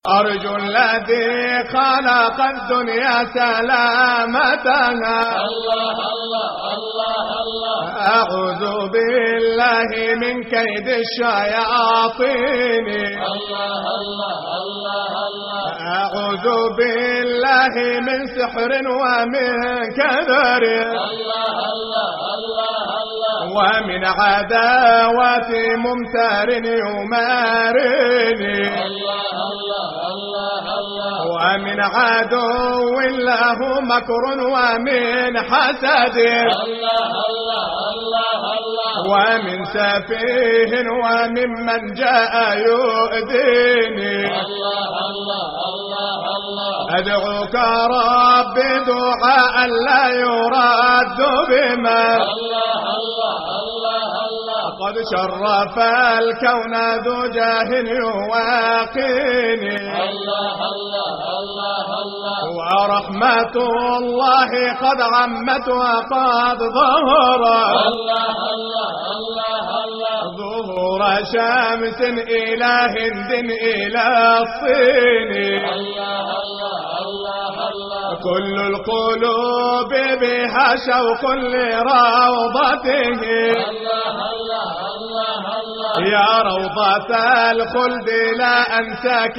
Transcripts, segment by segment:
أرجو الذي خلق الدنيا سلامتها. الله الله الله الله. أعوذ بالله من كيد الشياطين. الله الله الله الله. أعوذ بالله من سحر ومن كدر. الله الله الله الله. ومن عداوة ممتر يمارني. الله الله الله الله. ومن عدو له مكر ومن حسد. الله الله الله الله. ومن سفيه وممن جاء يؤذيني. الله الله الله الله. أدعوك رب دعاء لا يرد بما. الله الله الله الله. قد شرف الكون ذو جاه يواقيني. الله الله الله الله. ورحمة الله قد عمت وقد ظهرت. الله الله الله الله. ظهور شمس إلى هند إلى الصين. الله الله الله الله. كل القلوب بها شوق لروضته. الله الله الله الله. يا روضة الخلد لا أنساك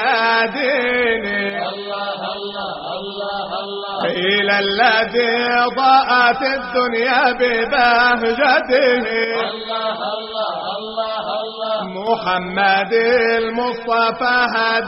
ناديني. الله الله الله الله. إلى الذي ضاءت الدنيا ببهجته. الله الله الله الله. محمد المصطفى هاد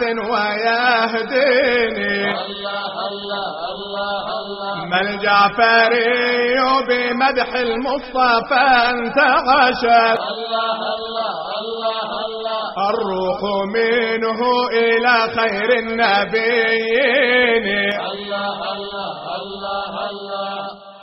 ويهديني. الله الله الله الله. ما الجعفري بمدح المصطفى انتعشت. الله الله الله الله. الروح منه إلى خير النبيين. الله الله الله الله.